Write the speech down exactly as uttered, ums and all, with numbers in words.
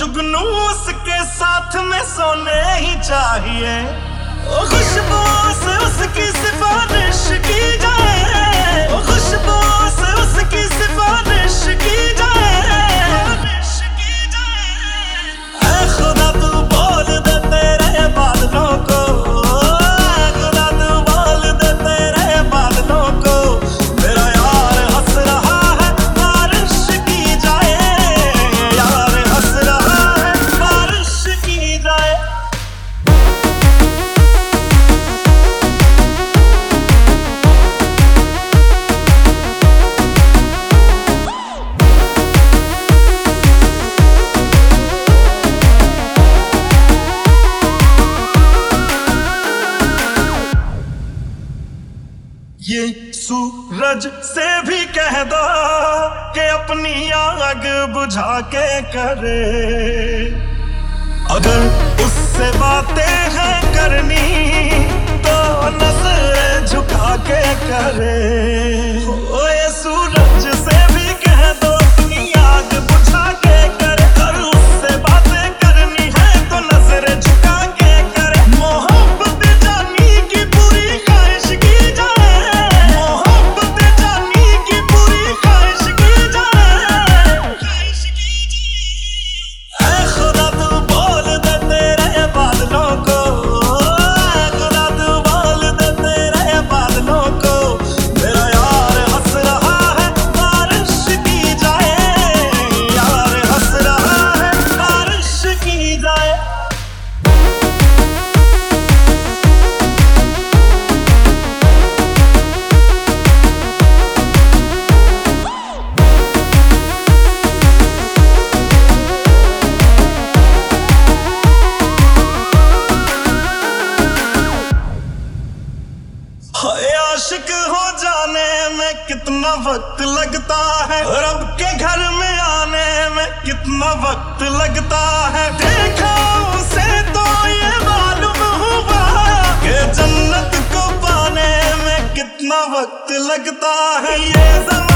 जुगनू उसके साथ में सोने ही चाहिए। ओ खुशबू से उसकी सिफारिश की जाए, ओ खुशबू से उसकी सिफारिश की जाए। ऐ खुदा तू बोल दे तेरे बादलों को, ऐ खुदा तू बोल दे तेरे बादलों को, मेरा यार हंस रहा है बारिश की जाए, यार हंस रहा है बारिश की जाए। ये सूरज से भी कह दो कि अपनी आग बुझा के करे, अगर उससे बातें हैं करनी तो नजर झुका के करे। ओ ये सूरज से भी कह दो अपनी आग बुझा के करे, अगर उससे बातें करनी है तो नजर झुका के करे। मोहब्बत जानी की पूरी ख्वाहिश की आशिक हो जाने में कितना वक्त लगता है, रब के घर में आने में कितना वक्त लगता है। देखा उसे तो ये मालूम हुआ कि जन्नत को पाने में कितना वक्त लगता है। ये